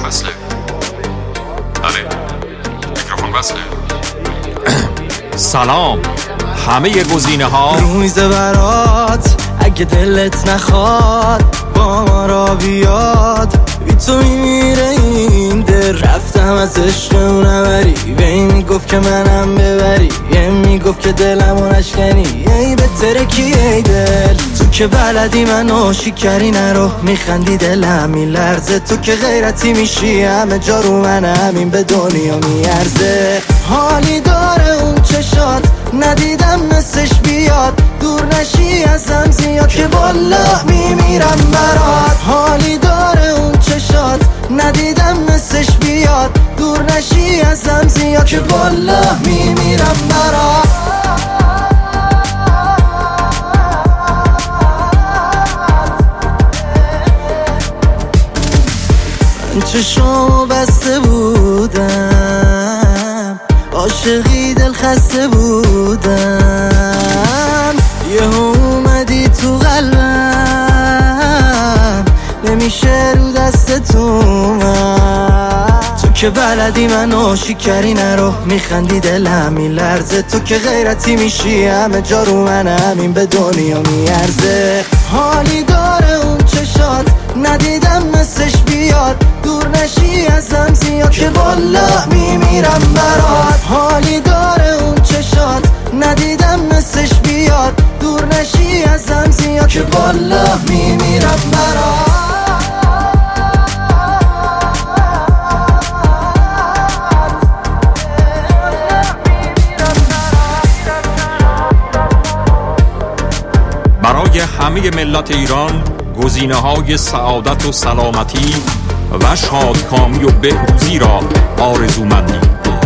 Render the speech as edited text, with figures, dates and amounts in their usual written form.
وصله. بله میکروفون وصله. سلام. همه گزینه ها رو میزه برات، اگه دلت نخواد با ما را بیاد. بی تو میمیره این دل، رفتم از عشق اونم بری. وی میگفت که منم ببری، یه میگفت که دلمو نشکنی. ای بهتره کی ای دل، تو که بلدی منو شکری نرو. میخندی دلم میلرزه، تو که غیرتی میشی همه جا رو من. همین به دنیا میارزه. حالی داره اون چشات، ندیدم مثلش بیاد. دور نشی ازم زیاد که والله میمیرم برات. حالی داره اون چشات، ندیدم مثلش بیاد. دور نشی ازم زیاد که والله میمیرم برات. من چشمو بسته بودم، عاشقی دل خسته بودم. یهو اومدی تو قلبم، نمیشه رو دست تو من. تو که بلدی منو شکری نرو. میخندی دلم میلرزه، تو که غیرتی میشی همه جا رو من. همین به دنیا میارزه. حالی داره اون چشات، ندیدم مثلش بیاد. دور نشی ازم زیاد که والله میمیرم برات. حالی داره اون چشات، ندیدم مثلش بیاد. دور نشی ازم زیاد که والله میمیرم برات. برای همه ملت ایران گزینه های سعادت و سلامتی و شادکامی و بهروزی را آرزومندیم.